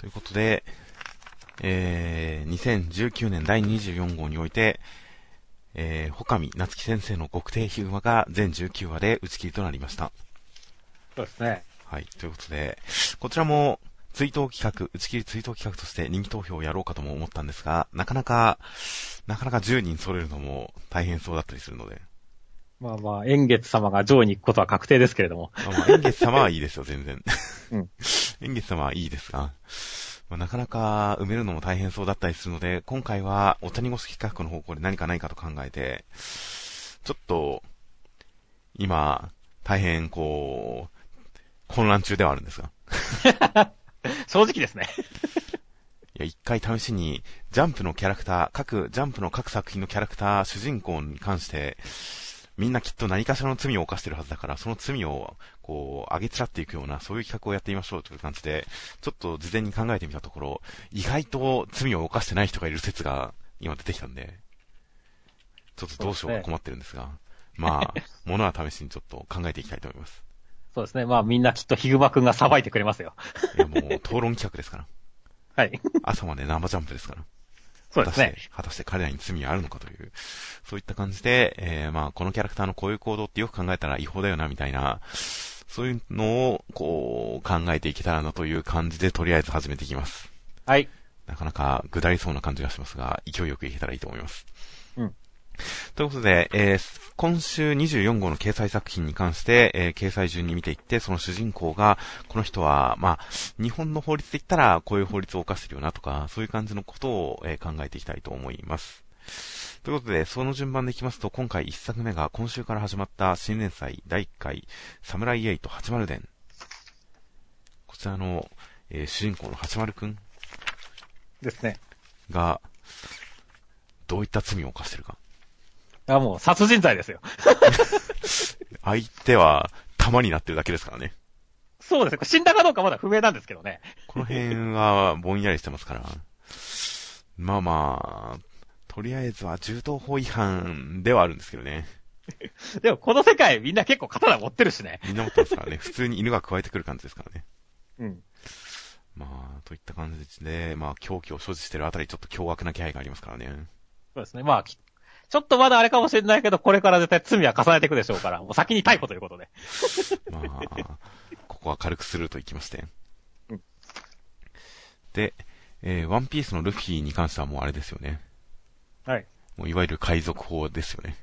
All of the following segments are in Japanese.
ということで、2019年第24号において、ほかみなつき先生の極低ヒグマが全19話で打ち切りとなりました。 そうですね。 はい、ということで、こちらも追悼企画、打ち切り追悼企画として人気投票をやろうかとも思ったんですが、なかなか10人揃えるのも大変そうだったりするので。 まあまあ、円月様が上位に行くことは確定ですけれども。 まあ、円月様はいいですよ、全然。 うん。 円月様はいいですが、なかなか埋めるのも大変そうだったりするので、今回はお谷越し企画の方向で何かないかと考えて、ちょっと、今、大変混乱中ではあるんですが。 正直ですね。 いや、一回試しに、ジャンプのキャラクター、ジャンプの各作品のキャラクター、主人公に関して、みんなきっと何かしらの罪を犯してるはずだから、その罪を、上げつらっていくような、そういう企画をやってみましょうという感じで、ちょっと事前に考えてみたところ、意外と罪を犯してない人がいる説が、今出てきたんで、ちょっとどうしようか困ってるんですが、まあ、ものは試しにちょっと考えていきたいと思います。 そうですね。まあみんなきっとヒグマくんが裁いてくれますよ。 いやもう、討論企画ですから。 はい。 朝まで生ジャンプですから。 そうですね。 果たして彼らに罪はあるのかという、そういった感じで、まあ、このキャラクターのこういう行動ってよく考えたら違法だよな、みたいな、そういうのを、考えていけたらなという感じで、とりあえず始めていきます。 はい。 なかなか、ぐだりそうな感じがしますが、勢いよくいけたらいいと思います。 うん。 ということで、今週24号の掲載作品に関して、掲載順に見ていって、その主人公が、この人は、まあ、日本の法律で言ったら、こういう法律を犯してるよなとか、そういう感じのことを、考えていきたいと思います。ということで、その順番でいきますと、今回1作目が今週から始まった新連載第1回、サムライ8 80伝。こちらの、主人公の80くんですね。 が、どういった罪を犯してるか。 あ、もう殺人罪ですよ。 相手は玉になってるだけですからね。 そうですね。死んだかどうかまだ不明なんですけどね。 この辺はぼんやりしてますから。まあまあ、とりあえずは銃刀法違反ではあるんですけどね。 でもこの世界みんな結構刀持ってるしね。 みんな持ってますからね。普通に犬が加えてくる感じですからね。 うん。 まあ、といった感じで、まあ、凶器を所持してるあたりちょっと凶悪な気配がありますからね。 そうですね。まあ、ちょっとまだあれかもしれないけど、これから絶対罪は重ねていくでしょうから、もう先に逮捕ということで。 まあ、ここは軽くスルーといきまして。 うん。 で、ワンピースのルフィに関してはもうあれですよね。 はい。 もういわゆる海賊法ですよね。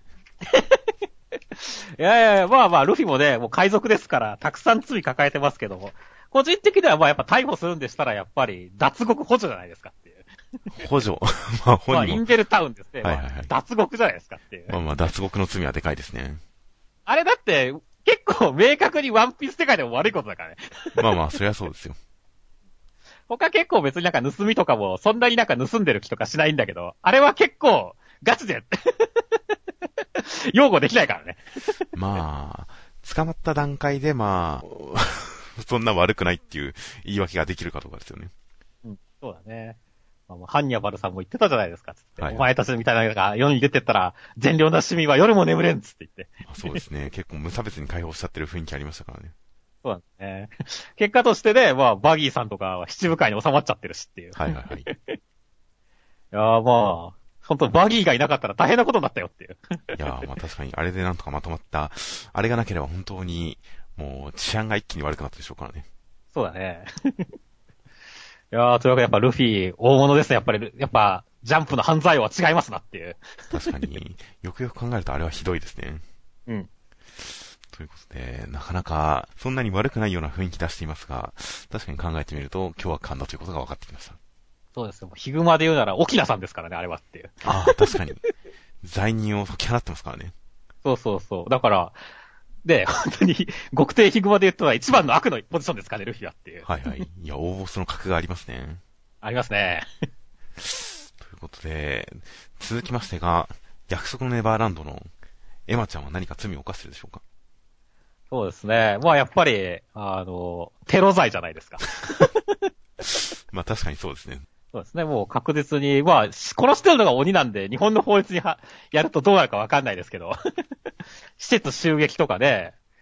いやいや、まあまあ、ルフィもね、もう海賊ですから、たくさん罪抱えてますけども、個人的にはまあやっぱ逮捕するんでしたら、やっぱり脱獄補助じゃないですかっていう。 補助まあ、本人も。 まあ、インベルタウンですね。 はいはいはい。 まあ、脱獄じゃないですかっていう。 まあまあ、脱獄の罪はでかいですね。 あれだって、結構明確にワンピース世界でも悪いことだからね。 まあまあ、そりゃそうですよ。 他結構別になんか盗みとかも、そんなになんか盗んでる気とかしないんだけど、あれは結構、ガチで、擁護できないからね。 まあ、捕まった段階でまあ、そんな悪くないっていう言い訳ができるかどうかですよね。 うん、そうだね。まあ、ハンニャバルさんも言ってたじゃないですか、つって。 はいはい、 お前たちみたいなのが世に出てったら、善良な市民は夜も眠れんつって言って。 そうですね。結構無差別に解放しちゃってる雰囲気ありましたからね。 そうなんですね。結果としてね、まあ、バギーさんとかは七部会に収まっちゃってるしっていう。 はいはいはい。 いやーまあ、本当バギーがいなかったら大変なことになったよっていう。 いやーまあ確かにあれでなんとかまとまった、あれがなければ本当にもう治安が一気に悪くなったでしょうからね。 そうだね。いやー、というわけでやっぱルフィ大物ですね。やっぱり、ジャンプの犯罪王は違いますなっていう。 確かに、よくよく考えるとあれはひどいですね。 うん。 ということで、なかなかそんなに悪くないような雰囲気出していますが、確かに考えてみると凶悪犯だということが分かってきました。 そうですよ。ヒグマで言うなら、沖縄さんですからね、あれはっていう。 ああ、確かに。罪人を解き放ってますからね。 そうそうそう。だから、で、本当に、極低ヒグマで言ったら一番の悪のポジションですかね、ルフィはっていう。 はいはい。いや、大ボスの格がありますね。 ありますね。 ということで、続きましてが、約束のネバーランドのエマちゃんは何か罪を犯してるでしょうか？ そうですね。まあやっぱり、テロ罪じゃないですか。 まあ確かにそうですね。 そうですね。もう確実に、まあ、殺してるのが鬼なんで、日本の法律にやるとどうなるかわかんないですけど、施設襲撃とかで、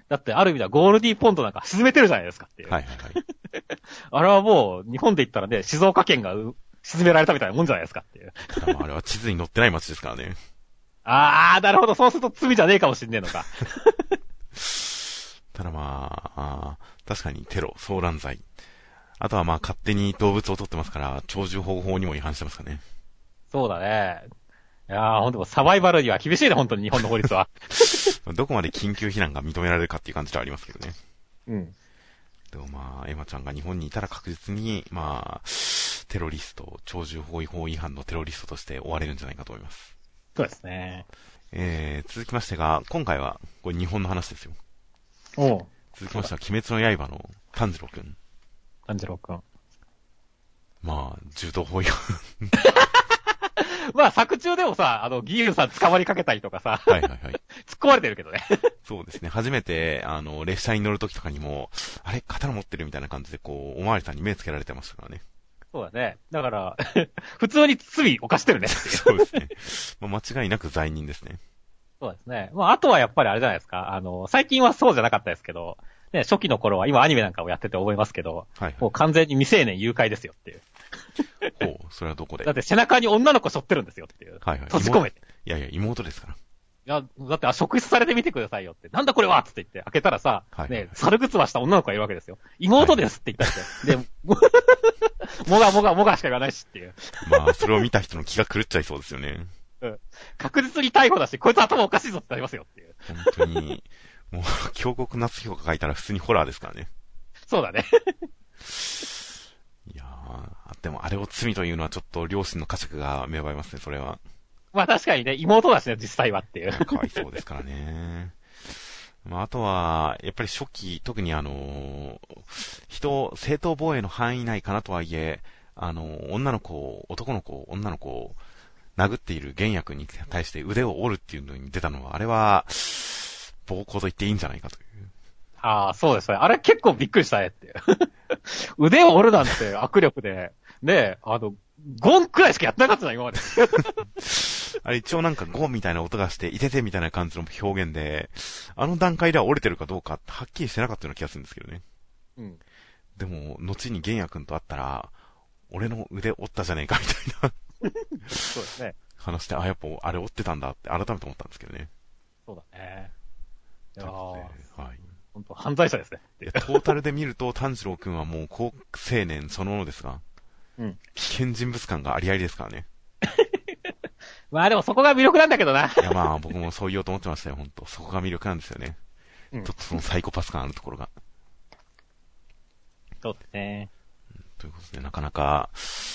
だってある意味ではゴールディーポンドなんか沈めてるじゃないですかっていう。 はいはいはい。 あれはもう、日本で言ったらね、静岡県が沈められたみたいなもんじゃないですかっていう。 ただまああれは地図に載ってない街ですからね。 なるほど。そうすると罪じゃねえかもしんねえのか。 ただまあ、確かにテロ、騒乱罪。あとはまあ勝手に動物を取ってますから、鳥獣保護法にも違反してますかね。 そうだね。いやー、ほんとサバイバルには厳しいね、本当に日本の法律は。 どこまで緊急避難が認められるかっていう感じではありますけどね。 うん。 でもまあ、エマちゃんが日本にいたら確実に、まあ、テロリスト、鳥獣保護法違反のテロリストとして追われるんじゃないかと思います。 そうですね。 続きましてが、今回は、これ日本の話ですよ。 おう。 続きましては、鬼滅の刃の炭治郎くん。 炭治郎くん。 まあ、銃刀法違反。 まあ、作中でもさ、義勇さん捕まりかけたりとかさ。 はいはいはい。 突っ込まれてるけどね。 そうですね。初めて、列車に乗るときとかにも、あれ刀持ってるみたいな感じで、こう、おまわりさんに目つけられてましたからね。 そうだね。だから、普通に罪犯してるねっていう。 そうですね。まあ、間違いなく罪人ですね。 そうですね。まあ、あとはやっぱりあれじゃないですか。最近はそうじゃなかったですけど、ね、初期の頃は、今アニメなんかをやってて思いますけど、 はいはい。 もう完全に未成年誘拐ですよっていう。 ほう、それはどこで？ だって背中に女の子背負ってるんですよっていう。 はいはい。 閉じ込めて。 いやいや、妹ですから。 いや、だって、職質されてみてくださいよって。なんだこれはつって言って、開けたらさ、 はいね、猿ぐつわした女の子がいるわけですよ。妹ですって言ったって。で、もがもがもがしか言わないしっていう。 まあ、それを見た人の気が狂っちゃいそうですよね。 うん。確実に逮捕だし、こいつ頭おかしいぞってなりますよっていう。 本当に、もう、京極夏彦が書いたら普通にホラーですからね。 そうだね。 いやー、でもあれを罪というのはちょっと両親の呵責が芽生えますね、それは。 まあ確かにね、妹だしね、実際はっていう。 かわいそうですからね。まあ、あとは、やっぱり初期、特に正当防衛の範囲内かなとはいえ、女の子、男の子、女の子を殴っている玄也君に対して腕を折るっていうのに出たのは、あれは、暴行と言っていいんじゃないかという。 ああ、そうですね。あれ結構びっくりしたねっていう。腕を折るなんて握力で、ねゴンくらいしかやってなかったな、今まで。 あれ一応なんかゴンみたいな音がして、いててみたいな感じの表現で、あの段階では折れてるかどうか、はっきりしてなかったような気がするんですけどね。 うん。 でも、後に玄也君と会ったら、俺の腕折ったじゃねえかみたいな。 そうですね。 話して、やっぱあれ折ってたんだって改めて思ったんですけどね。 そうだね。いやー、 はい。 本当犯罪者ですね。 トータルで見ると、炭治郎くんはもう高青年そのものですが、 うん。 危険人物感がありありですからね。 まあでもそこが魅力なんだけどな。 いやまあ僕もそう言おうと思ってましたよ、本当そこが魅力なんですよね。 うん。 ちょっとそのサイコパス感あるところが。 そうですね。 ということで、なかなか、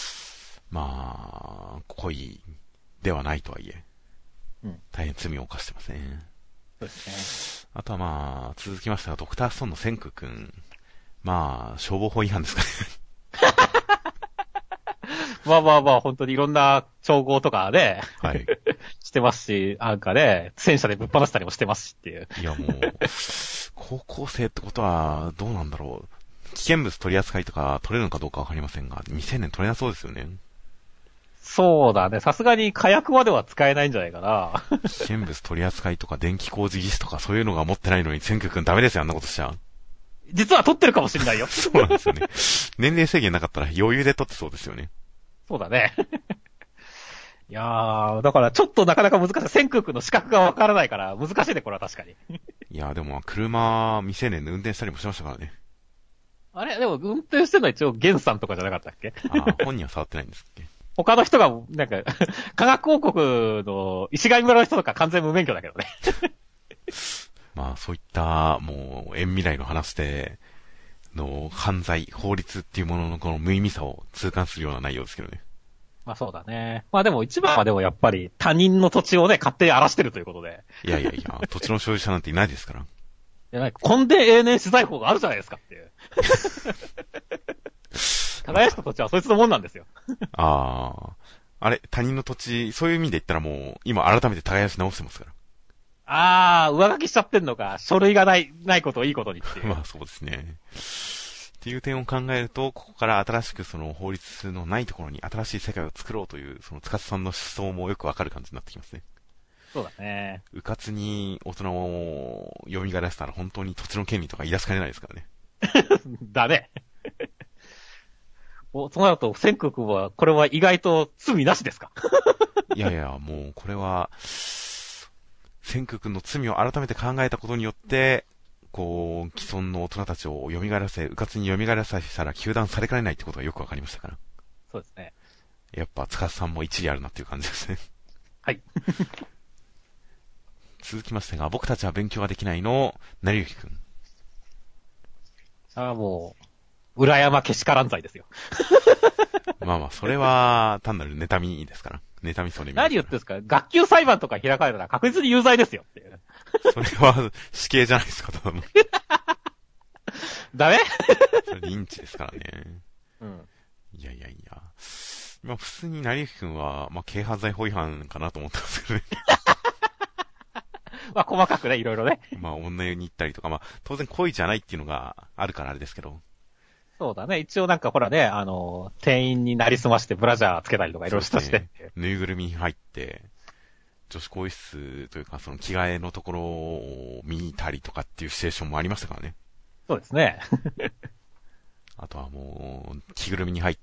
まあ、恋ではないとはいえ、 うん。 大変罪を犯してますね。 そうですね。 あとはまあ、続きましては、ドクターストーンの千空くん。まあ、消防法違反ですかね。 まあまあまあ、本当にいろんな調合とかで、 はい。 してますし、なんかね、戦車でぶっ放したりもしてますしっていう。 いやもう、高校生ってことは、どうなんだろう。危険物取り扱いとか取れるのかどうかわかりませんが、未成年取れなそうですよね。 そうだね。さすがに火薬までは使えないんじゃないかな。 危険物取り扱いとか電気工事技師とかそういうのが持ってないのに、千空くんダメですよ、あんなことしちゃ。 実は取ってるかもしれないよ。 そうなんですよね。年齢制限なかったら余裕で取ってそうですよね。 そうだね。いやー、だからちょっとなかなか難しい。千空君の資格がわからないから難しいね、これは確かに。 いや、でも車、未成年で運転したりもしましたからね。 あれでも運転してるのは一応ゲンさんとかじゃなかったっけ？ 本人は触ってないんですっけ？ 他の人が、なんか、科学王国の石垣村の人とか完全無免許だけどね。 まあ、そういった、もう、遠未来の話で、犯罪、法律っていうもののこの無意味さを痛感するような内容ですけどね。 まあそうだね。まあでも一番はでもやっぱり他人の土地をね、勝手に荒らしてるということで。 いや、土地の所有者なんていないですから。 いや、なんか根底永年資材法があるじゃないですかっていう。耕した土地はそいつのもんなんですよ。 あれ、他人の土地、そういう意味で言ったらもう、今改めて耕し直してますから。 上書きしちゃってんのか、書類がないことをいいことにっていう。 まあそうですね。っていう点を考えると、ここから新しくその法律のないところに新しい世界を作ろうという、その塚田さんの思想もよくわかる感じになってきますね。 そうだね。 うかつに大人を蘇らせたら本当に土地の権利とか言い出しかねないですからね。 だね。そうなると、千空君は、これは意外と罪なしですか？ いやいや、もうこれは、千空君の罪を改めて考えたことによって、こう、既存の大人たちを蘇らせ、うかつに蘇らせたら糾弾されかねないってことがよくわかりましたから。 そうですね。 やっぱ、塚さんも一理あるなっていう感じですね。 はい。 続きましてが、僕たちは勉強ができないの、成幸くん。 ああ、もう、裏山けしからん罪ですよ。 まあまあ、それは、単なる妬みですから。妬みそれみ。 何言ってんですか？学級裁判とか開かれたら確実に有罪ですよっていう。 それは、死刑じゃないですか、ただの。 ダメ？ それリンチですからね。 うん。 いやいやいや。まあ普通に成幸くんは、まあ軽犯罪法違反かなと思ったんですけどね。 まあ細かくね、いろいろね。 まあ女湯に行ったりとか、まあ当然恋じゃないっていうのがあるからあれですけど。 そうだね。一応なんかほらね、店員になりすましてブラジャーつけたりとかいろいろしたして、 ぬいぐるみに入って、女子更衣室というかその着替えのところを見たりとかっていうシチュエーションもありましたからね。 そうですね。 あとはもう、着ぐるみに入って、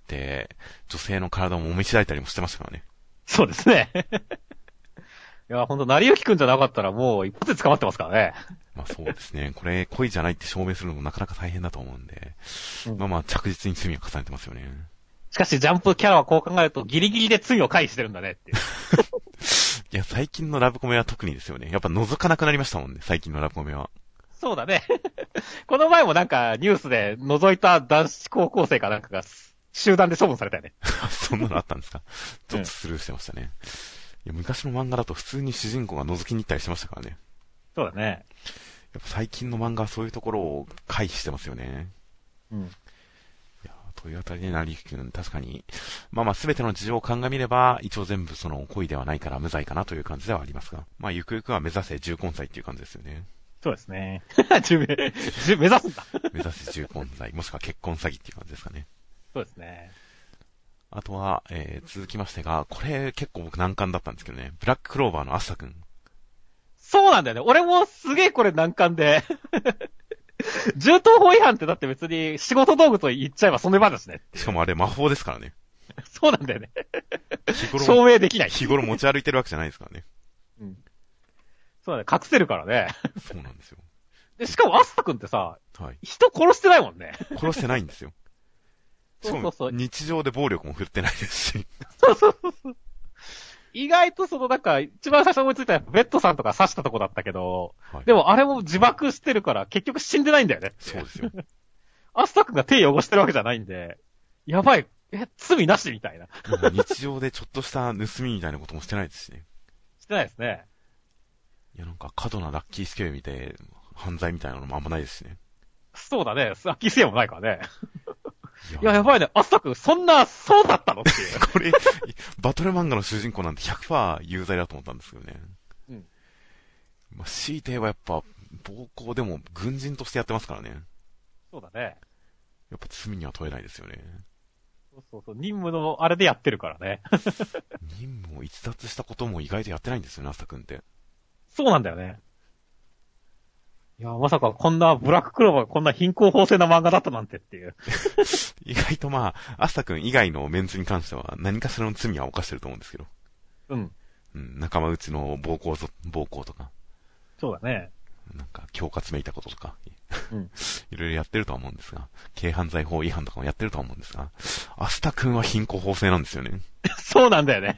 女性の体を揉みしだいたりもしてましたからね。 そうですね。いや、ほんと、成幸くんじゃなかったらもう一発で捕まってますからね。 まあそうですね。これ、恋じゃないって証明するのもなかなか大変だと思うんで、 うん、 まあまあ着実に罪を重ねてますよね。 しかし、ジャンプキャラはこう考えるとギリギリで罪を回避してるんだねっていう。 いや、最近のラブコメは特にですよね。やっぱ覗かなくなりましたもんね、最近のラブコメは。 そうだね。この前もなんかニュースで覗いた男子高校生かなんかが集団で処分されたよね。 そんなのあったんですか？ちょっとスルーしてましたね。いや、昔の漫画だと普通に主人公が覗きに行ったりしてましたからね。 そうだね。 やっぱ最近の漫画はそういうところを回避してますよね。 うん。 いや、というあたりで成幸くん、確かに、まあまあ全ての事情を鑑みれば、一応全部その恋ではないから無罪かなという感じではありますが、まあゆくゆくは目指せ重婚罪っていう感じですよね。 そうですね。目指すんだ。 目指せ重婚罪、もしくは結婚詐欺っていう感じですかね。 そうですね。 あとは、続きましてが、これ結構僕難関だったんですけどね、ブラッククローバーのアスタくん。 そうなんだよね。俺もすげえこれ難関で。銃刀法違反ってだって別に仕事道具と言っちゃえばその場ですね。 しかもあれ魔法ですからね。 そうなんだよね。 日頃、 証明できない。 日頃持ち歩いてるわけじゃないですからね。 うん。そうだね。隠せるからね。 そうなんですよ。 で、しかもアスタ君ってさ、 はい。 人殺してないもんね。 殺してないんですよ。 そうそうそう。 日常で暴力も振ってないですし。 そうそうそう。意外とそのなんか、一番最初思いついたのはベッドさんとか刺したとこだったけど、はい、でもあれも自爆してるから結局死んでないんだよね。 そうですよ。 アスタ君が手汚してるわけじゃないんで、やばい、罪なしみたいな。 日常でちょっとした盗みみたいなこともしてないですしね。 してないですね。 いやなんか過度なラッキースケベ見て、犯罪みたいなのもあんまないですしね。 そうだね。ラッキースケベもないからね。いや、やばいね。アスタ君、そうだったのっていう。 これ、バトル漫画の主人公なんて 100% 有罪だと思ったんですけどね。うん。まあ、強いて言えばやっぱ、暴行でも軍人としてやってますからね。 そうだね。 やっぱ罪には問えないですよね。 そうそうそう。任務のあれでやってるからね。 任務を逸脱したことも意外とやってないんですよね、アスタ君って。 そうなんだよね。いや、まさかこんなブラッククローバーがこんな貧困法制な漫画だったなんてっていう。 意外とまあ、アスタ君以外のメンツに関しては何かしらの罪は犯してると思うんですけど。 うん。 うん、仲間内の暴行とか。 そうだね。 なんか、恐喝めいたこととか。 うん。 いろいろやってるとは思うんですが、軽犯罪法違反とかもやってるとは思うんですが、アスタ君は貧困法制なんですよね。 そうなんだよね。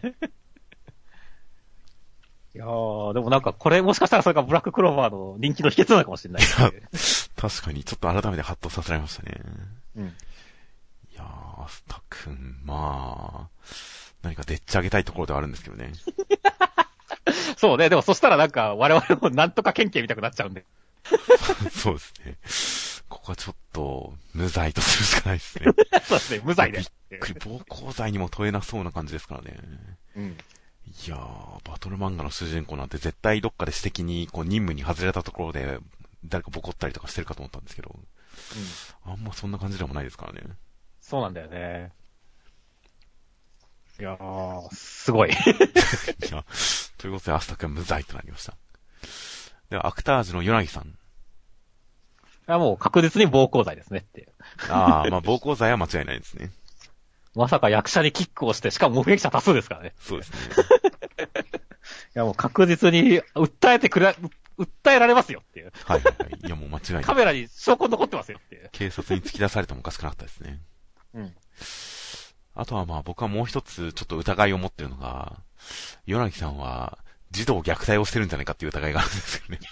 いやー、でもなんかこれもしかしたらそれがブラッククローバーの人気の秘訣なのかもしれない。 確かに、ちょっと改めてハッとさせられましたね。 うん。いやー、アスタ君、まあ、何かでっち上げたいところではあるんですけどね。 そうね、でもそしたらなんか我々もなんとか県警見たくなっちゃうんで。 そうですね。ここはちょっと、無罪とするしかないですね。 そうですね、無罪で。びっくり、暴行罪にも問えなそうな感じですからね。 うん。 いやー、バトル漫画の主人公なんて絶対どっかで私的にこう任務に外れたところで誰かボコったりとかしてるかと思ったんですけど、うん、あんまそんな感じでもないですからね。 そうなんだよね。 いやー、すごい。 いや、ということで、アスタ君は無罪となりました。では、アクタージュのヨナギさん。 もう確実に暴行罪ですねっていう。 ああ、まあ、暴行罪は間違いないですね。 まさか役者にキックをして、しかも目撃者多数ですからね。 そうですね。 いやもう確実に訴えられますよっていう。 はいはいはい。いやもう間違いない。 カメラに証拠残ってますよっていう。 警察に突き出されてもおかしくなかったですね。 うん。 あとはまあ僕はもう一つちょっと疑いを持ってるのが、ヨナギさんは児童虐待をしてるんじゃないかっていう疑いがあるんですよね。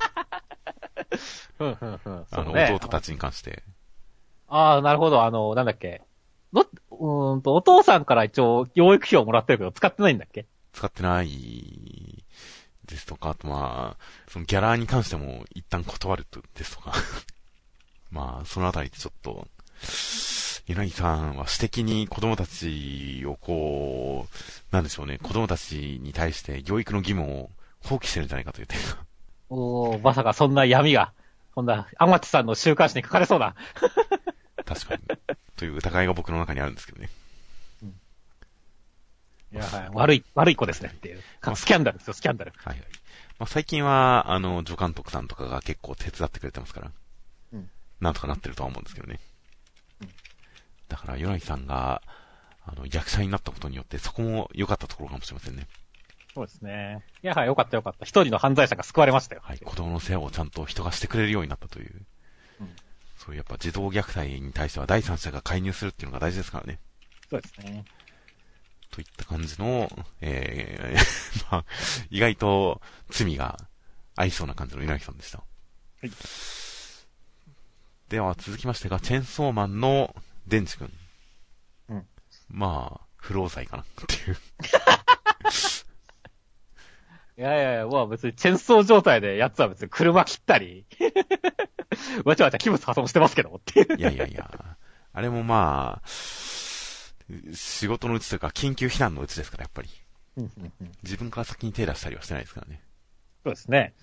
弟たちに関して。 ああ、なるほど。なんだっけ。お父さんから一応養育費をもらってるけど使ってないんだっけ？ 使ってないですとか、あとまあ、そのギャラに関しても一旦断るとですとか。まあ、そのあたりでちょっと、ヨナギさんは私的に子供たちをこう、なんでしょうね、子供たちに対して教育の義務を放棄してるんじゃないかという点が。 まさかそんな闇が、そんな、アマチさんの週刊誌に書かれそうな。 確かに。という疑いが僕の中にあるんですけどね。 いや、はい、悪い子ですねっていう。スキャンダルですよ、スキャンダル。 はいはい。まあ、最近は、助監督さんとかが結構手伝ってくれてますから。 うん。 なんとかなってるとは思うんですけどね。うん。だから、ヨナギさんが、役者になったことによって、そこも良かったところかもしれませんね。 そうですね。いや、はい、良かった良かった。一人の犯罪者が救われましたよ。 はい、子供の世話をちゃんと人がしてくれるようになったという。うん。そういうやっぱ児童虐待に対しては第三者が介入するっていうのが大事ですからね。 そうですね。 といった感じの、まあ、意外と罪が合いそうな感じの稲木さんでした。はい。では続きましてが、チェンソーマンのデンジ君。うん。まあ、不老罪かなっていう。 いや、まあ別にチェンソー状態でやつは別に車切ったり、わちゃわちゃ器物破損してますけどもっていう。 いや、あれもまあ、仕事のうちというか緊急避難のうちですから、やっぱり。自分から先に手出したりはしてないですからね。 そうですね。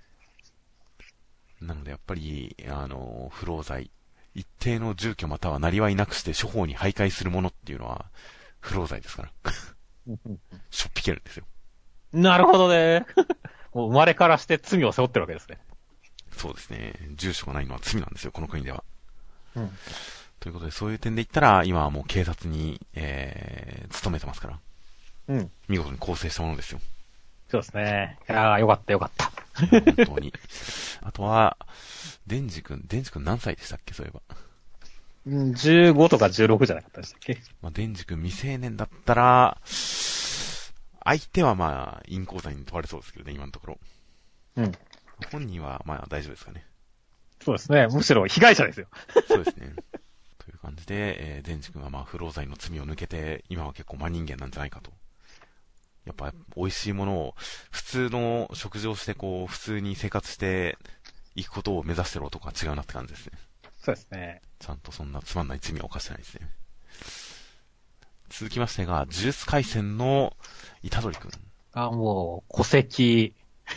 なのでやっぱり、不老罪。一定の住居またはなりわいなくして処方に徘徊するものっていうのは、不老罪ですから。しょっぴけるんですよ。 なるほどね。もう生まれからして罪を背負ってるわけですね。 そうですね。住所がないのは罪なんですよ、この国では。 うん。 ということで、そういう点で言ったら、今はもう警察に、勤めてますから。うん。見事に構成したものですよ。 そうですね。いやー、よかったよかった。 本当に。あとは、デンジ君何歳でしたっけ、そういえば。 15とか16じゃなかったでしたっけ。 まあ、デンジ君未成年だったら、相手はまあ、淫行罪に問われそうですけどね、今のところ。うん。本人はまあ大丈夫ですかね。 そうですね。むしろ被害者ですよ。 そうですね。という感じで、デンジ君はまあ、不老罪の罪を抜けて、今は結構真人間なんじゃないかと。やっぱ、美味しいものを、普通の食事をしてこう、普通に生活していくことを目指してる男は違うなって感じですね。 そうですね。 ちゃんとそんなつまんない罪を犯してないですね。続きましてが、呪術廻戦の虎杖くん。 もう、戸籍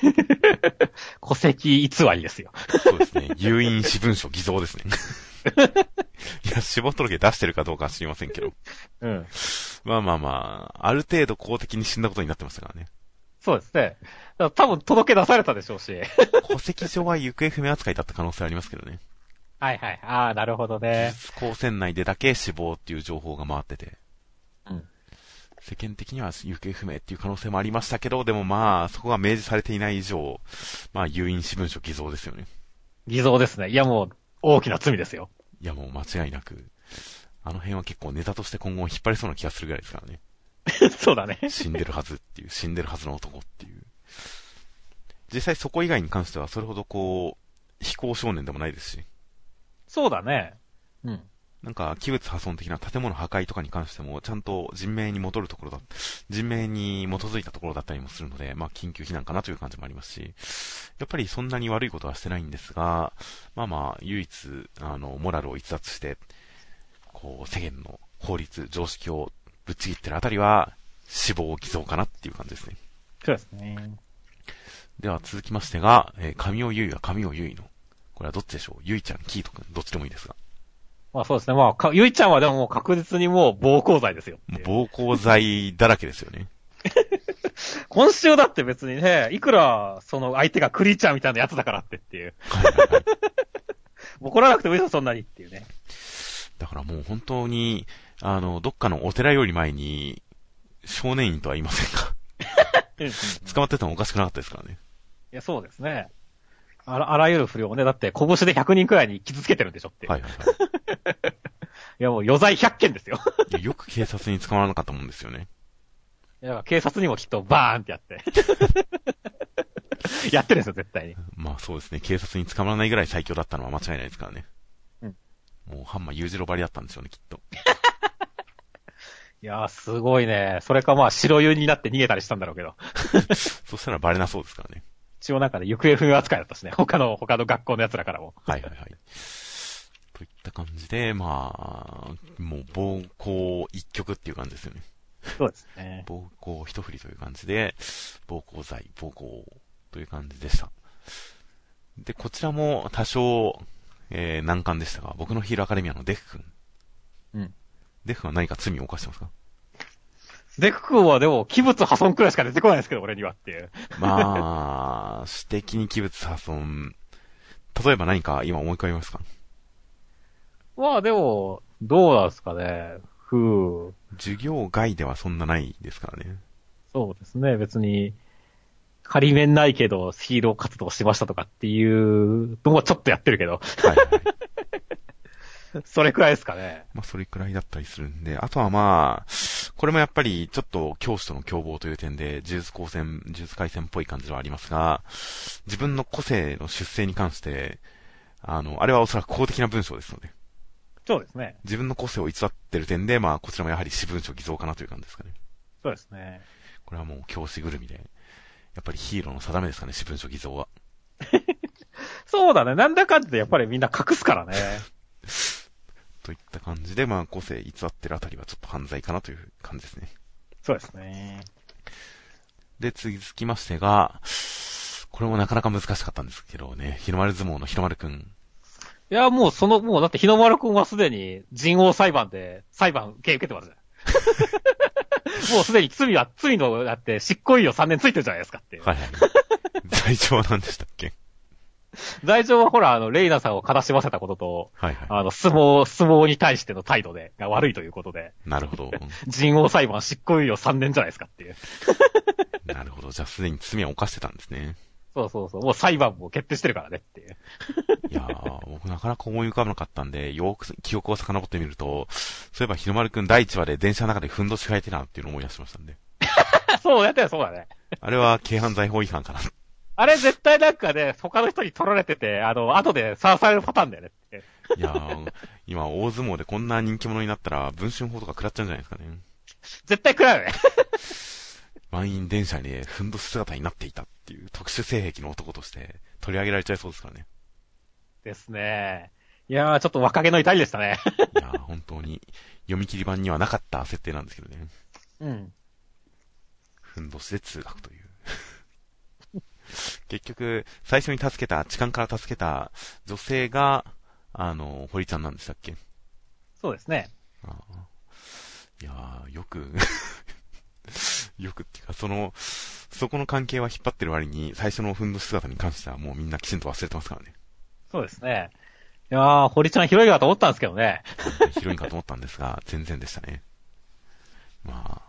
偽りですよ。 そうですね。有印私文書偽造ですね。いや、死亡届出してるかどうかは知りませんけど。うん。まあ、ある程度公的に死んだことになってましたからね。 そうですね。多分届け出されたでしょうし。 戸籍上は行方不明扱いだった可能性ありますけどね。 はいはい。なるほどね。 呪術高専内でだけ死亡っていう情報が回ってて。うん。世間的には行方不明っていう可能性もありましたけど、でもまあ、そこが明示されていない以上、まあ、有印私文書偽造ですよね。 偽造ですね。いやもう、大きな罪ですよ。 いやもう間違いなく。あの辺は結構ネタとして今後引っ張りそうな気がするぐらいですからね。 そうだね。 死んでるはずっていう、死んでるはずの男っていう。実際そこ以外に関してはそれほどこう、非行少年でもないですし。 そうだね。うん。 なんか、器物破損的な建物破壊とかに関しても、ちゃんと人命に基づいたところだったりもするので、まあ、緊急避難かなという感じもありますし、やっぱりそんなに悪いことはしてないんですが、まあ、唯一、モラルを逸脱して、こう、世間の法律、常識をぶっちぎってるあたりは、死亡偽造かなっていう感じですね。 そうですね。 では続きましてが、神尾結衣は神尾結衣の、これはどっちでしょう？結衣ちゃん、キートくん、どっちでもいいですが。 まあそうですね。まあ、ゆいちゃんはでももう確実にもう暴行罪ですよ。 暴行罪だらけですよね。 今週だって別にね、いくらその相手がクリーチャーみたいなやつだからっていう。 はいはいはい。 怒らなくてもいいですよ、そんなにっていうね。 だからもう本当に、どっかのお寺より前に、少年院とは言いませんか。捕まっててもおかしくなかったですからね。 いや、そうですね。あらゆる不良をね、だって拳で100人くらいに傷つけてるんでしょって。 はいはいはい。 いやもう余罪100件ですよ。 いやよく警察に捕まらなかったもんですよね。 いや警察にもきっとバーンってやって。やってるんですよ、絶対に。 まあそうですね。警察に捕まらないぐらい最強だったのは間違いないですからね。 うん。 もうハンマー裕次郎張りだったんでしょうね、きっと。 いやー、すごいね。それかまあ白湯になって逃げたりしたんだろうけど。 そしたらバレなそうですからね。 一応なんかね、行方不明扱いだったしね。他の学校の奴らからも。 はいはいはい。といった感じで、まあ、もう暴行一曲っていう感じですよね。 そうですね。 暴行一振りという感じで、暴行罪、暴行という感じでした。で、こちらも多少、難関でしたが、僕のヒーローアカデミアのデフ君。 うん。 デフ君は何か罪を犯してますか？ デク君はでも、器物破損くらいしか出てこないですけど、俺にはっていう。 まあ、私的に器物破損。例えば何か今思い浮かびますか？ まあでも、どうなんですかね。 授業外ではそんなないですからね。 そうですね。別に、仮面ないけど、ヒーロー活動しましたとかっていうのもちょっとやってるけど。 はいはい。 それくらいですかね。 まあそれくらいだったりするんで、あとはまあ、これもやっぱりちょっと教師との共謀という点で、呪術廻戦っぽい感じはありますが、自分の個性の出世に関して、あれはおそらく公的な文章ですので。 そうですね。 自分の個性を偽ってる点で、まあこちらもやはり私文書偽造かなという感じですかね。 そうですね。 これはもう教師ぐるみで、やっぱりヒーローの定めですかね、私文書偽造は。 そうだね。なんだかんだやっぱりみんな隠すからね。 といった感じで、まあ個性偽ってるあたりはちょっと犯罪かなという感じですね。 そうですね。 で、続きましてが、これもなかなか難しかったんですけどね、日の丸相撲の日の丸くん。 いや、もうだって日の丸くんはすでに人王裁判で裁判受けてますよ。もうすでに罪の、だって執行猶予3年ついてるじゃないですかっていう。 はいはい。罪状は何でしたっけ？ 罪状はほら、レイナさんを悲しませたことと、 はいはい。 相撲に対しての態度が悪いということで、 なるほど。 人王裁判執行猶予3年じゃないですかっていう。 なるほど。じゃあすでに罪を犯してたんですね。 そうそうそう。もう裁判も決定してるからねっていう。 いやー、僕なかなか思い浮かばなかったんで、よく記憶を遡ってみると、そういえば日の丸くん第1話で電車の中でふんどし履いてたなっていうのを思い出しましたんで。 そうやったよ、そうだね。 あれは軽犯罪法違反かな。 あれ絶対なんかね、他の人に取られてて、後でさらされるパターンだよねって。 いやー、今大相撲でこんな人気者になったら、文春法とか食らっちゃうんじゃないですかね。 絶対食らうよね。 満員電車にふんどし姿になっていたっていう特殊性癖の男として取り上げられちゃいそうですからね。 ですね。いやー、ちょっと若気の至りでしたね。 いやー、本当に読み切り版にはなかった設定なんですけどね。 うん。 ふんどしで通学という。結局、最初に痴漢から助けた女性が、堀ちゃんなんでしたっけ？ そうですね。 いやー、よくっていうか、そこの関係は引っ張ってる割に、最初のふんどし姿に関してはもうみんなきちんと忘れてますからね。 そうですね。いやー、堀ちゃん広いかと思ったんですけどね。 ヒロインかと思ったんですが、全然でしたね。ま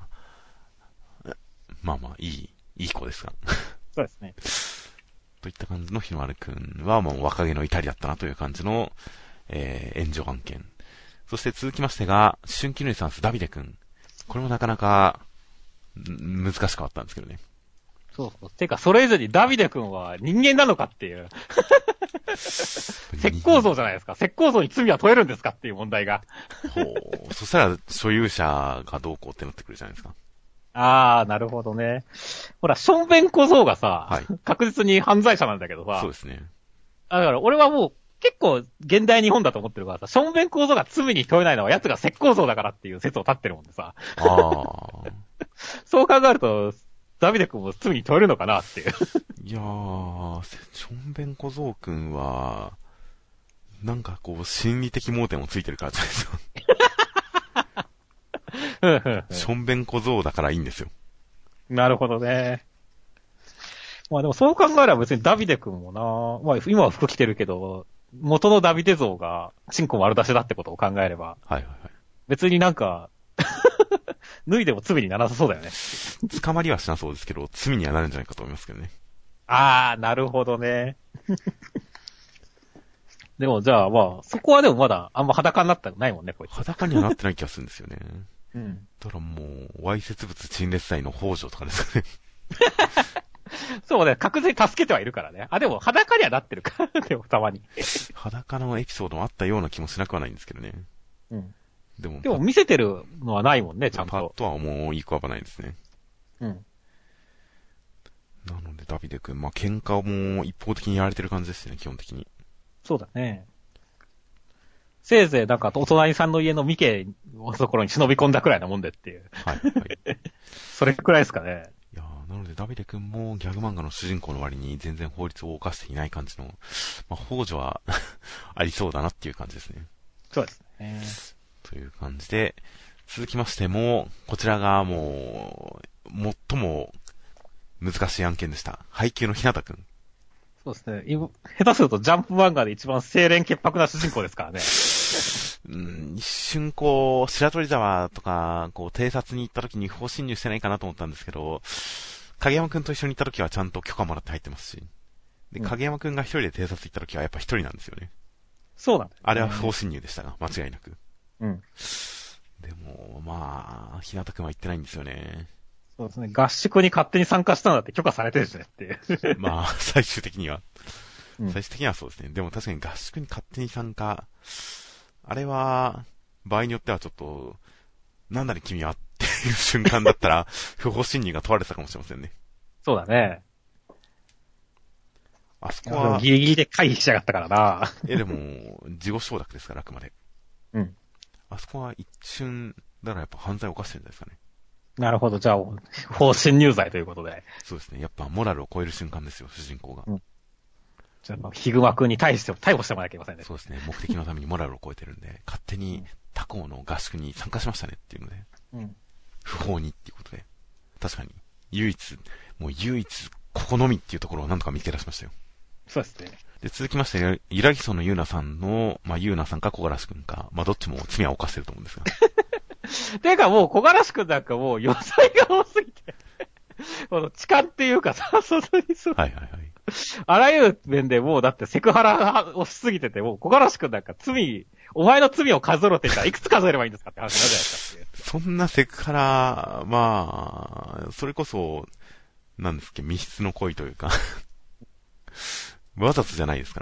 あ、いい子ですが。 そうですね。 といった感じの日の丸くんはもう若気の至りだったなという感じの、炎上案件。そして続きましてが、春季ルネサンスダビデくん。これもなかなか、難しかったんですけどね。 そうそう。てか、それ以前にダビデ君は人間なのかっていう。石膏像じゃないですか。石膏像に罪は問えるんですかっていう問題が。 ほう。そしたら、所有者がどうこうってなってくるじゃないですか。 あー、なるほどね。ほら、ションベン小僧がさ、 はい、 確実に犯罪者なんだけどさ。 そうですね。 だから俺はもう、結構、現代日本だと思ってるからさ、ションベン小僧が罪に問えないのは奴が石膏像だからっていう説を立ってるもんでさ。そう考えると、ダビデ君も罪に問えるのかなっていう。 いやー、ションベン小僧くんは、 なんかこう、心理的盲点をついてるからじゃないですか。しょんべん小僧だからいいんですよ。 なるほどね。まあでもそう考えれば別にダビデ君もな、まあ今は服着てるけど、元のダビデ像がチンコ丸出しだってことを考えれば、 はいはいはい。 別になんか、脱いでも罪にならなさそうだよね。 捕まりはしなそうですけど、罪にはなるんじゃないかと思いますけどね。 あー、なるほどね。でもじゃあまあ、そこはでもまだあんま裸になったらないもんね、こいつ。 裸にはなってない気がするんですよね。 うん。 だからもう、わいせつ物陳列罪の幇助とかですかね。 そうね、確実に助けてはいるからね。あ、でも裸にはなってるから、でもたまに。 裸のエピソードもあったような気もしなくはないんですけどね。 うん。 でも見せてるのはないもんね、ちゃんと。 パッとはもういいくわばないですね。 うん。 なのでダビデ君、まあ喧嘩をもう一方的にやられてる感じですね、基本的に。 そうだね。せいぜいなんかお隣さんの家のミケのところに忍び込んだくらいなもんでっていう。 はい、はい。 それくらいですかね。 いやーなのでダビデ君もギャグ漫画の主人公の割に全然法律を犯していない感じの、まあ幇助はありそうだなっていう感じですね。 そうですね。 という感じで、続きましても、こちらがもう、最も難しい案件でした。配給のひなたくん。 そうですね。下手するとジャンプ漫画で一番清廉潔白な主人公ですからね。 一瞬こう、白鳥沢とか、こう、偵察に行った時に不法侵入してないかなと思ったんですけど、影山くんと一緒に行った時はちゃんと許可もらって入ってますし、で、影山くんが一人で偵察行った時はやっぱ一人なんですよね。 そうなんだ、ね。 あれは不法侵入でしたが、間違いなく。 うん。 でも、まあ、ひなたくんは行ってないんですよね。 そうですね。合宿に勝手に参加したんだって許可されてるしねっていう。 まあ、最終的には。 うん、 最終的にはそうですね。でも確かに合宿に勝手に参加、あれは、場合によってはちょっと、なんだね君はっていう瞬間だったら、不法侵入が問われたかもしれませんね。 そうだね。 あそこは、 ギリギリで回避しやがったからな。 でも、事後承諾ですから、あくまで。 うん。 あそこは一瞬、だからやっぱ犯罪を犯してるんじゃないですかね。 なるほど。じゃあ、不法侵入罪ということで。 そうですね。やっぱモラルを超える瞬間ですよ、主人公が。 うん。じゃあ、ヒグマ君に対して逮捕してもらわなきゃいけませんね。 そうですね。目的のためにモラルを超えてるんで、勝手に他校の合宿に参加しましたねっていうので、 うん。 不法にっていうことで。確かに、唯一、ここのみっていうところをなんとか見つけ出しましたよ。 そうですね。 で、続きまして、イラギソのユーナさんの、まあ、ユーナさんか小柄しくんか、まあ、どっちも罪は犯してると思うんですが。 てかもう、小柄しくんなんかもう、余罪が多すぎて。この痴漢っていうかさ、そにそう。 はいはいはい。 あらゆる面でもう、だってセクハラをしすぎてて、もう小柄しくんなんかお前の罪を数えろって言ったらいくつ数えればいいんですかって話になるじゃないですかっていう。 そんなセクハラ、まあ、それこそ、なんですっけ、密室の恋というか、わざとじゃないですから。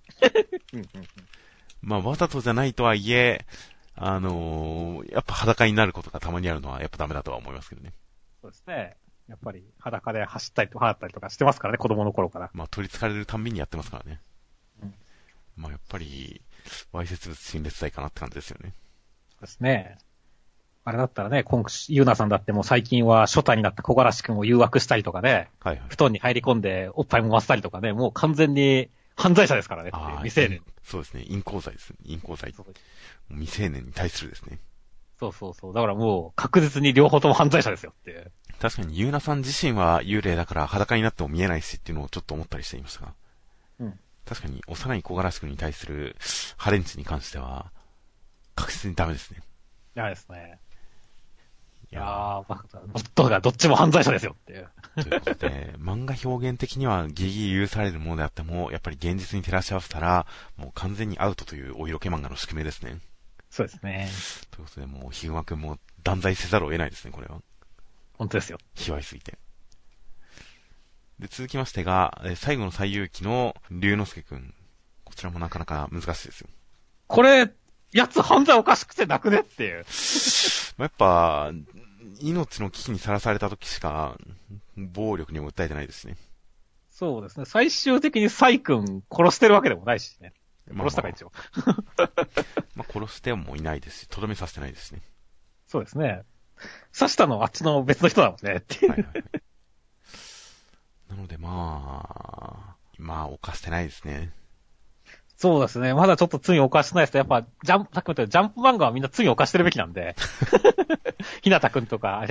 まあ、わざとじゃないとはいえ、やっぱ裸になることがたまにあるのはやっぱダメだとは思いますけどね。 そうですね。やっぱり裸で走ったりとか、ったりとかしてますからね、子供の頃から。 まあ、取り憑かれるたんびにやってますからね。 うん、 まあ、やっぱり、わいせつ物陳列罪かなって感じですよね。 そうですね。あれだったらね、ゆうなさんだってもう最近は初太になった小柄しくんを誘惑したりとかね、 はいはい。 布団に入り込んでおっぱい揉ませたりとかね、もう完全に犯罪者ですからねっていう、未成年。 そうですね、淫行罪ですね。淫行罪。未成年に対するですね。 そうそうそう。だからもう確実に両方とも犯罪者ですよっていう。 確かにユーナさん自身は幽霊だから裸になっても見えないしっていうのをちょっと思ったりしていましたが。 うん。 確かに幼い小柄しくんに対するハレンチに関しては、確実にダメですね。 ダメですね。いやー、 どっちも犯罪者ですよっていう。 ということで、漫画表現的にはギリギリ許されるものであっても、やっぱり現実に照らし合わせたら、もう完全にアウトというお色気漫画の宿命ですね。 そうですね。 ということで、もうヒグマくんも断罪せざるを得ないですね、これは。 本当ですよ。 卑猥すぎて。で、続きましてが、最後の最有機の龍之介くん。こちらもなかなか難しいですよ。 これ、やつ犯罪おかしくてなくねっていう。 やっぱ、命の危機にさらされた時しか、暴力にも訴えてないですね。 そうですね。最終的にサイ君殺してるわけでもないしね。殺したか一応。 まあ殺してもいないですし、とどめさせてないですね。 そうですね。刺したのはあっちの別の人だもんねっていう。 はいはいはい。なのでまあ、犯してないですね。 そうですね。まだちょっと罪を犯してないですと、やっぱ、さっきも言ったようにジャンプ漫画はみんな罪を犯してるべきなんで。ひなたくんとか、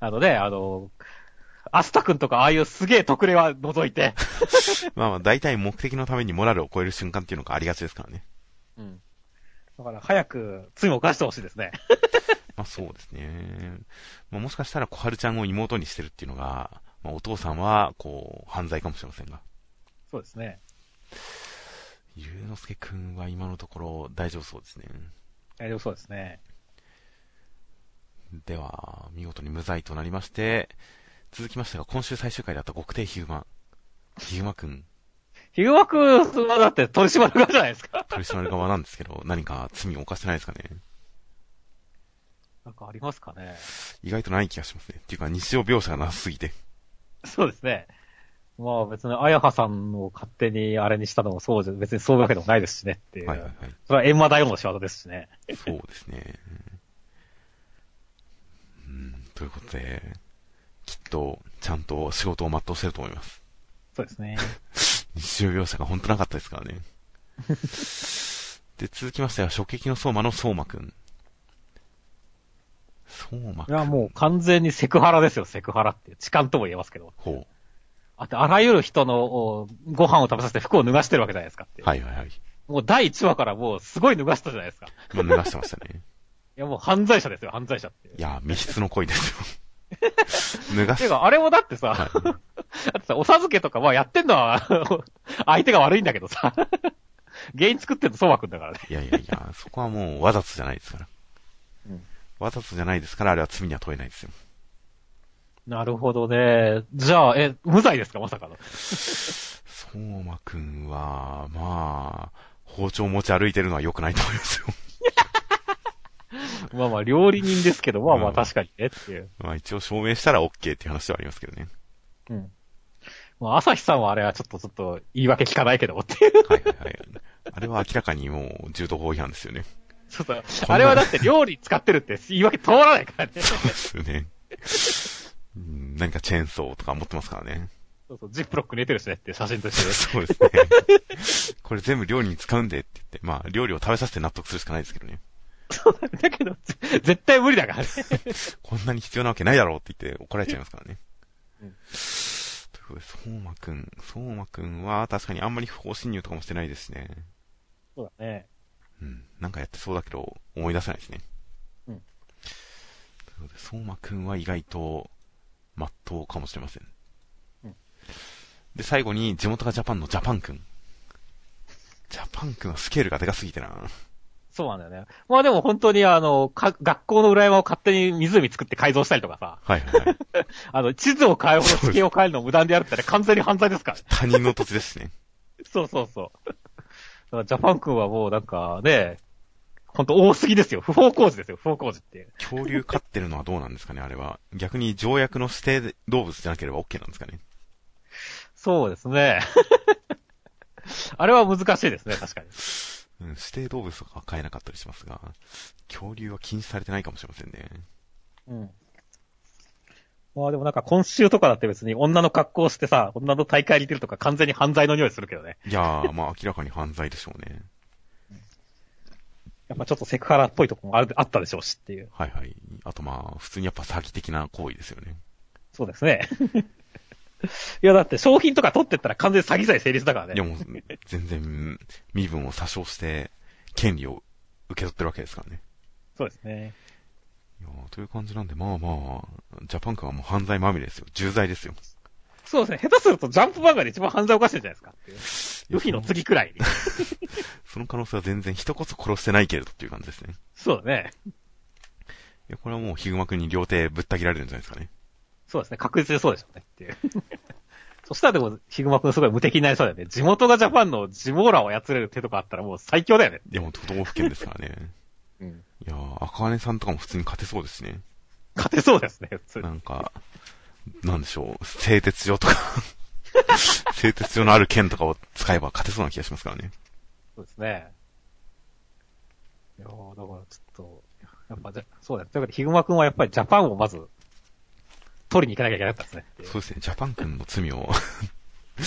アスタくんとか、ああいうすげえ特例は除いて。 まあまあ、大体目的のためにモラルを超える瞬間っていうのがありがちですからね。 うん。だから、早く罪を犯してほしいですね。 まあそうですね。まあもしかしたら小春ちゃんを妹にしてるっていうのが、まあお父さんは、犯罪かもしれませんが。 そうですね。 ゆうのすけくんは今のところ大丈夫そうですね。 大丈夫そうですね。 では、見事に無罪となりまして、続きましてが今週最終回だった極低ヒグマ。ヒグマくん。 ヒグマくんはだって取り締まる側じゃないですか。 取り締まる側なんですけど、何か罪を犯してないですかね。 なんかありますかね。 意外とない気がしますね。っていうか日常描写がなさすぎて。 そうですね。まあ別に、あやはさんを勝手にあれにしたのも別にそういうわけでもないですしねっていう。 はいはいはい。 それは閻魔大王の仕業ですしね。 そうですね。ということで、きっと、ちゃんと仕事を全うしてると思います。 そうですね。 日常描写が本当なかったですからね。で、続きましては、初撃の相馬の相馬くん。相馬くん。 いや、もう完全にセクハラですよ、セクハラって。痴漢とも言えますけど。 ほう。 あらゆる人のご飯を食べさせて服を脱がしてるわけじゃないですかって。 はいはいはい。 もう第1話からもうすごい脱がしたじゃないですか。 まあ、脱がしてましたね。 いやもう犯罪者ですよ、犯罪者って。 いや、密室の恋ですよ。脱がしてか、あれもだってさ、 はい、 だってさ、お授けとか、まあやってんのは、相手が悪いんだけどさ、原因作ってんの相馬くんだからね。 いやいやいや、そこはもうわざとじゃないですから。 うん。 わざとじゃないですから、あれは罪には問えないですよ。 なるほどね。じゃあ、無罪ですか、まさかの。 相馬くんは、まあ、包丁持ち歩いてるのは良くないと思いますよ。 まあまあ、料理人ですけど、まあまあ確かにねっていう。 まあ一応証明したら OK っていう話ではありますけどね。 うん。まあ、朝日さんはあれはちょっと言い訳聞かないけどっていう。 はいはいはい。あれは明らかにもう銃刀法違反ですよね。 そうそう。あれはだって料理使ってるって言い訳通らないからね。 そうですよね。何かチェーンソーとか持ってますからね。 そうそう、ジップロック寝てるしねって写真として。 そうですね。これ全部料理に使うんでって言って、まあ料理を食べさせて納得するしかないですけどね。 そうだけど、絶対無理だからね。 こんなに必要なわけないだろうって言って怒られちゃいますからね。 うん、 ということで、相馬くんは確かにあんまり不法侵入とかもしてないですね。 そうだね。 うん。なんかやってそうだけど、思い出せないですね。 うん。 ということで、相馬くんは意外と、まっとうかもしれません。 うん。 で、最後に地元がジャパンのジャパンくん。ジャパンくんはスケールがでかすぎてな。 そうなんだよね。まあでも本当に学校の裏山を勝手に湖作って改造したりとかさ。 はいはいはい。 地図を変えるほど地形を変えるのを無断でやるってね、完全に犯罪ですから。 他人の土地ですね。 そうそうそう。だからジャパン君はもうなんかね、ほんと多すぎですよ。不法工事ですよ、不法工事っていう。 恐竜飼ってるのはどうなんですかね、あれは。逆に条約の指定動物じゃなければ OK なんですかね。 そうですね。あれは難しいですね、確かに。 うん、指定動物とかは飼えなかったりしますが、恐竜は禁止されてないかもしれませんね。 うん。まあでもなんか今週とかだって別に女の格好してさ、女の大会に出るとか完全に犯罪の匂いするけどね。 いやー、まあ明らかに犯罪でしょうね。 やっぱちょっとセクハラっぽいとこもあったでしょうしっていう。 はいはい。あとまあ、普通にやっぱ詐欺的な行為ですよね。 そうですね。いやだって商品とか取ってったら完全に詐欺罪成立だからね。 いやもう、全然、身分を詐称して、権利を受け取ってるわけですからね。 そうですね。 いやという感じなんで、まあまあ、ジャパン君はもう犯罪まみれですよ。重罪ですよ。 そうですね。下手するとジャンプ漫画で一番犯罪を犯してるじゃないですかっていう。ルフィの次くらいに。 その可能性は全然人こそ殺してないけれどっていう感じですね。 そうだね。 いや、これはもうヒグマ君に両手ぶった切られるんじゃないですかね。 そうですね。確実にそうでしょうねっていう。そしたらでも、ヒグマ君すごい無敵になりそうだよね。地元がジャパンのジモーラを操れる手とかあったらもう最強だよね。 いや、もう都道府県ですからね。 うん。 いや赤羽さんとかも普通に勝てそうですね。 勝てそうですね、普通に。 なんか、なんでしょう、製鉄所とか、製鉄所のある剣とかを使えば勝てそうな気がしますからね。 そうですね。いやー、だからちょっと、やっぱそうだよ。というわけで、ヒグマ君はやっぱりジャパンをまず、取りに行かなきゃいけなかったですね。 そうですね、ジャパン君の罪を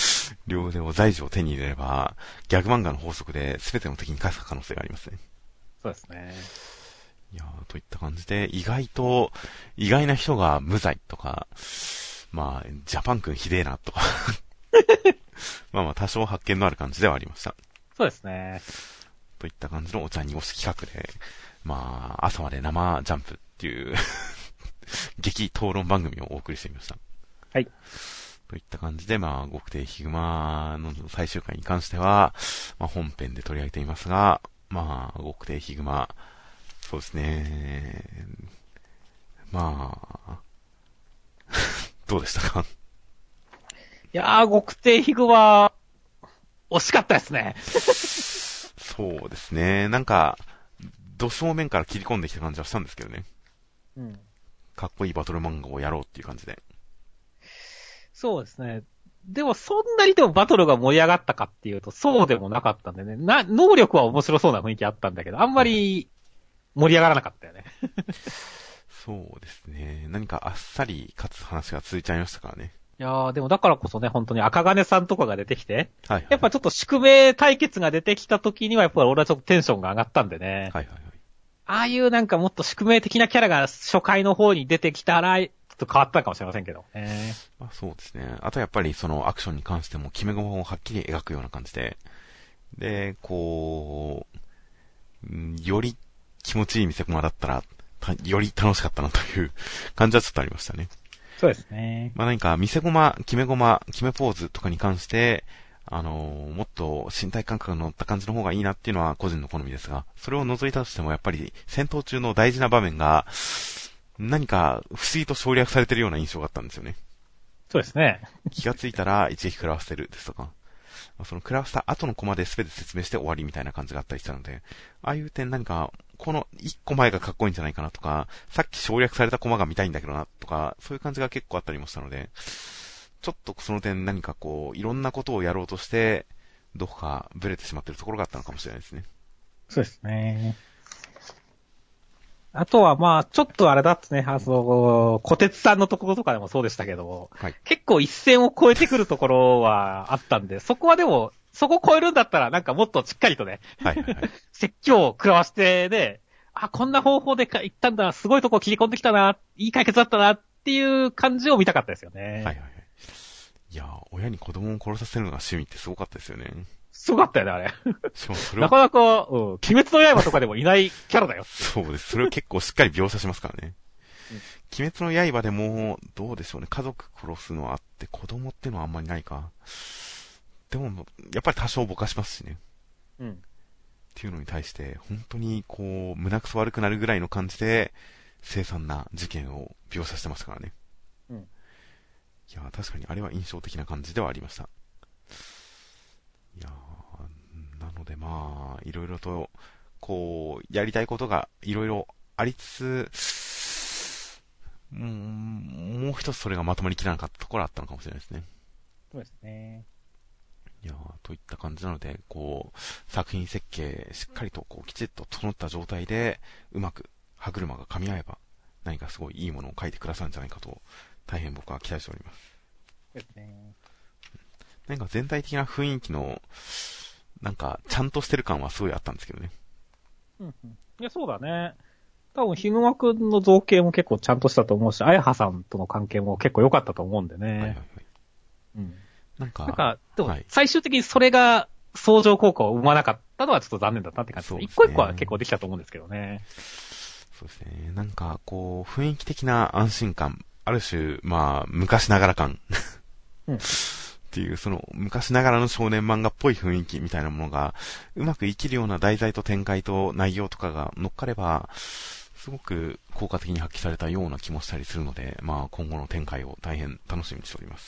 両腕を在所を手に入れれば、ギャグ漫画の法則で全ての敵に返す可能性がありますね。 そうですね。 いやー、といった感じで、意外な人が無罪とか、まあ、ジャパン君ひでえなとか、まあ多少発見のある感じではありました。 そうですね。 といった感じのお茶に押し企画で、まあ、朝まで生ジャンプっていう激討論番組をお送りしてみました。 はい。 といった感じで、まあ、極低ヒグマの最終回に関しては、まあ、本編で取り上げていますが、まあ、極低ヒグマ、そうですね。まあ、どうでしたか？ いやー、極低ヒグマ、惜しかったですね。 そうですね。なんか、ど正面から切り込んできた感じはしたんですけどね。 うん。 かっこいいバトル漫画をやろうっていう感じで。 そうですね。でもそんなにでもバトルが盛り上がったかっていうと、そうでもなかったんでね。能力は面白そうな雰囲気あったんだけど、あんまり盛り上がらなかったよね。 そうですね。何かあっさり勝つ話が続いちゃいましたからね。 いやー、でもだからこそね、本当に赤金さんとかが出てきて、 はい、はい。 やっぱちょっと宿命対決が出てきた時には、やっぱり俺はちょっとテンションが上がったんでね。 はいはいはい。 ああいうなんかもっと宿命的なキャラが初回の方に出てきたら、ちょっと変わったかもしれませんけど。 まあそうですね。あとやっぱりそのアクションに関しても決め駒をはっきり描くような感じで、で、こう、より気持ちいい見せ駒だったら、より楽しかったなという感じはちょっとありましたね。 そうですね。 まあ何か見せ駒、決め駒、決めポーズとかに関して、もっと身体感覚が乗った感じの方がいいなっていうのは個人の好みですが、それを除いたとしてもやっぱり戦闘中の大事な場面が、何か不思議と省略されてるような印象があったんですよね。 そうですね。 気がついたら一撃食らわせてるですとか、その食らわせた後のコマで全て説明して終わりみたいな感じがあったりしたので、ああいう点何か、この一個前がかっこいいんじゃないかなとか、さっき省略されたコマが見たいんだけどなとか、そういう感じが結構あったりもしたので、ちょっとその点何かこう、いろんなことをやろうとして、どこかブレてしまっているところがあったのかもしれないですね。 そうですね。あとはまあ、ちょっとあれだってね、小鉄さんのところとかでもそうでしたけども、 はい。 結構一線を越えてくるところはあったんで、そこはでも、そこを超えるんだったらなんかもっとしっかりとね、 はいはいはい。 説教を食らわしてね、あ、こんな方法で行ったんだ、すごいとこ切り込んできたな、いい解決だったなっていう感じを見たかったですよね。 はいはいはい。いやー、親に子供を殺させるのが趣味ってすごかったですよね。 すごかったよね、あれ。 しかもそれを、 なかなか、鬼滅の刃とかでもいないキャラだよ。 そうです。それを結構しっかり描写しますからね。鬼滅の刃でも、どうでしょうね。家族殺すのはあって、子供ってのはあんまりないか。でも、やっぱり多少ぼかしますしね。 うん。 っていうのに対して、本当にこう、胸くそ悪くなるぐらいの感じで、凄惨な事件を描写してましたからね。 うん。 いやー、確かにあれは印象的な感じではありました。いやー、なのでまあ、いろいろと、こう、やりたいことがいろいろありつつ、もう一つそれがまとまりきらなかったところあったのかもしれないですね。 そうですね。 いやー、といった感じなので、こう、作品設計、しっかりとこう、きちっと整った状態で、うまく歯車が噛み合えば、何かすごいいいものを書いてくださるんじゃないかと、大変僕は期待しております。 そうですね。 なんか全体的な雰囲気の、なんか、ちゃんとしてる感はすごいあったんですけどね。 うんうん。いや、そうだね。多分、ひぐまくんの造形も結構ちゃんとしたと思うし、あやはさんとの関係も結構良かったと思うんでね。 はいはいはい。 うん。 なんか、 でもはい、 最終的にそれが相乗効果を生まなかったのはちょっと残念だったって感じですね。一個一個は結構できたと思うんですけどね。 そうですね。なんか、こう、雰囲気的な安心感、ある種、まあ、昔ながら感。 うん。 っていう、その、昔ながらの少年漫画っぽい雰囲気みたいなものが、うまく生きるような題材と展開と内容とかが乗っかれば、すごく効果的に発揮されたような気もしたりするので、まあ、今後の展開を大変楽しみにしております。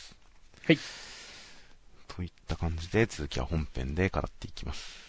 はい。 といった感じで、続きは本編で語っていきます。